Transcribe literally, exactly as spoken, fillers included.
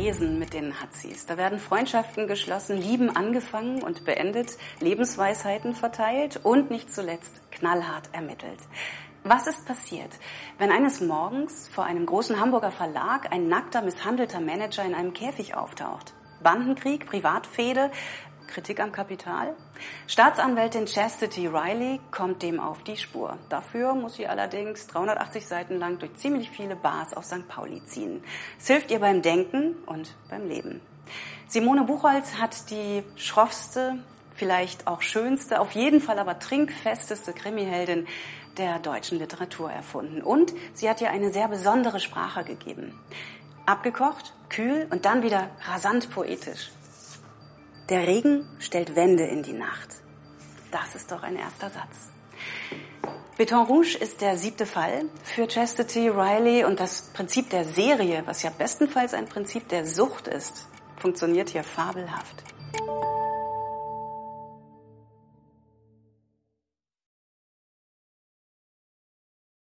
Tresen mit den Nazis. Da werden Freundschaften geschlossen, Lieben angefangen und beendet, Lebensweisheiten verteilt und nicht zuletzt knallhart ermittelt. Was ist passiert, wenn eines Morgens vor einem großen Hamburger Verlag ein nackter, misshandelter Manager in einem Käfig auftaucht? Bandenkrieg, Privatfehde, Kritik am Kapital? Staatsanwältin Chastity Riley kommt dem auf die Spur. Dafür muss sie allerdings dreihundertachtzig Seiten lang durch ziemlich viele Bars auf Sankt Pauli ziehen. Es hilft ihr beim Denken und beim Leben. Simone Buchholz hat die schroffste, vielleicht auch schönste, auf jeden Fall aber trinkfesteste Krimiheldin der deutschen Literatur erfunden. Und sie hat ihr eine sehr besondere Sprache gegeben. Abgekocht, kühl und dann wieder rasant poetisch. Der Regen stellt Wände in die Nacht. Das ist doch ein erster Satz. Beton Rouge ist der siebte Fall für Chastity Riley und das Prinzip der Serie, was ja bestenfalls ein Prinzip der Sucht ist, funktioniert hier fabelhaft.